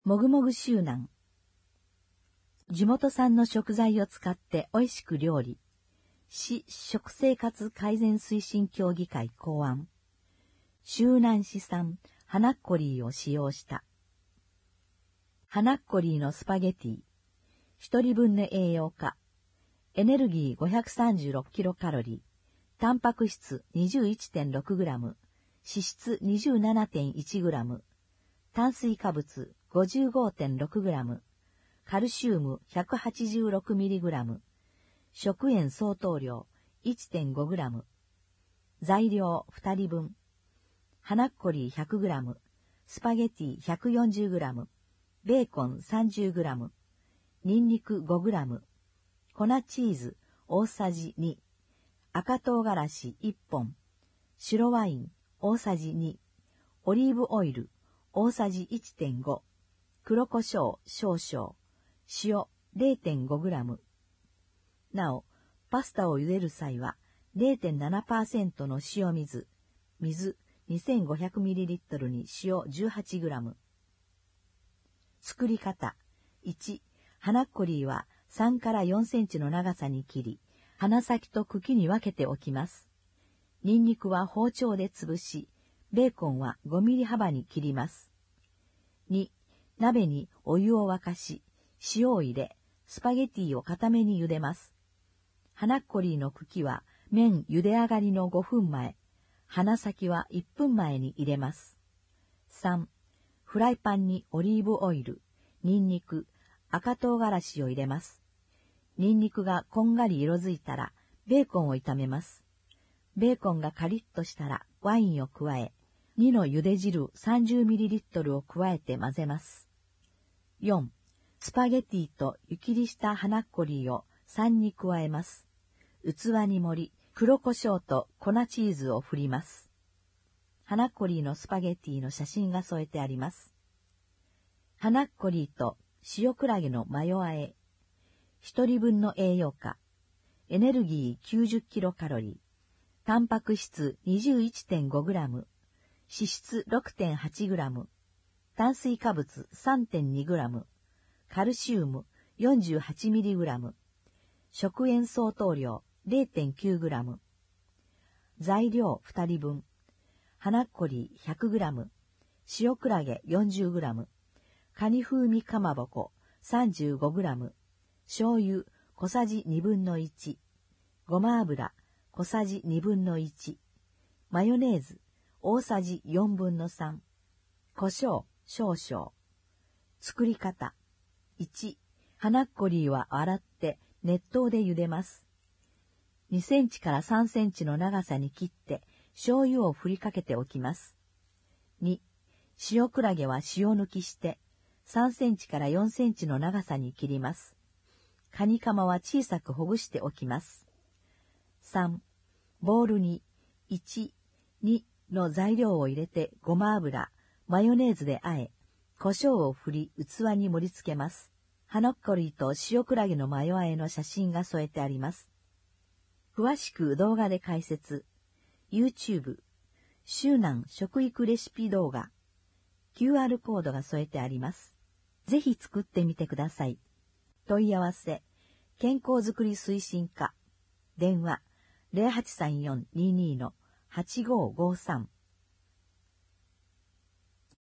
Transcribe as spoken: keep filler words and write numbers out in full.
もぐもぐ周南。地元産の食材を使って美味しく料理。市食生活改善推進協議会考案。周南市産ハナッコリーを使用した。ハナッコリーのスパゲティ。一人分の栄養価。エネルギー ごひゃくさんじゅうろくキロカロリー。タンパク質 にじゅういってんろくグラム。脂質 にじゅうななてんいちグラム。炭水化物 ごじゅうごてんろくグラム。カルシウム ひゃくはちじゅうろくミリグラム。食塩相当量 いってんごグラム。材料ふたりぶん。ハナッコリー ひゃくグラム。スパゲティ ひゃくよんじゅうグラム。ベーコン さんじゅうグラム。ニンニク ごグラム。粉チーズ大さじに。赤唐辛子いっぽん。白ワイン大さじに。オリーブオイル大さじ いってんご。黒胡椒少々。塩 れいてんごグラム。なお、パスタを茹でる際は れいてんななパーセント の塩水、水 にせんごひゃくミリリットル に塩 じゅうはちグラム。作り方。いち、ハナッコリーはさんからよんセンチの長さに切り、花先と茎に分けておきます。ニンニクは包丁で潰し、ベーコンはごミリ幅に切ります。に、鍋にお湯を沸かし、塩を入れ、スパゲティを固めに茹でます。ハナッコリーの茎は麺茹で上がりのごふんまえ、花先はいっぷんまえに入れます。さん、フライパンにオリーブオイル、ニンニク、赤唐辛子を入れます。ニンニクがこんがり色づいたら、ベーコンを炒めます。ベーコンがカリッとしたらワインを加え、にの茹で汁 さんじゅうミリリットル を加えて混ぜます。よん、スパゲティと湯切りしたハナッコリーをさんに加えます。器に盛り、黒胡椒と粉チーズを振ります。ハナッコリーのスパゲティの写真が添えてあります。ハナッコリーと塩クラゲのマヨ和え。一人分の栄養価。エネルギー きゅうじゅうキロカロリー。タンパク質 にじゅういってんごグラム。脂質 ろくてんはちグラム。炭水化物 さんてんにグラム。カルシウム よんじゅうはちミリグラム。食塩相当量 れいてんきゅうグラム。材料ふたりぶん。ハナッコリー ひゃくグラム。塩クラゲ よんじゅうグラム。カニ風味かまぼこ さんじゅうごグラム。醤油小さじにぶんのいち。ごま油小さじにぶんのいち。マヨネーズ大さじよんぶんのさん。胡椒少々。作り方。いち、ハナッコリーは洗って熱湯で茹でます。にセンチからさんセンチの長さに切って醤油を振りかけておきます。に、塩クラゲは塩抜きしてさんセンチからよんセンチの長さに切ります。カニカマは小さくほぐしておきます。さん、ボウルにいち、にの材料を入れてごま油、マヨネーズで和え、胡椒を振り器に盛り付けます。ハナッコリーと塩クラゲのマヨ和えの写真が添えてあります。詳しく動画で解説。YouTube、周南食育レシピ動画。キューアール コードが添えてあります。ぜひ作ってみてください。問い合わせ、健康づくり推進課。電話、ゼロはちさんよんにーにーのはちごーごーさん。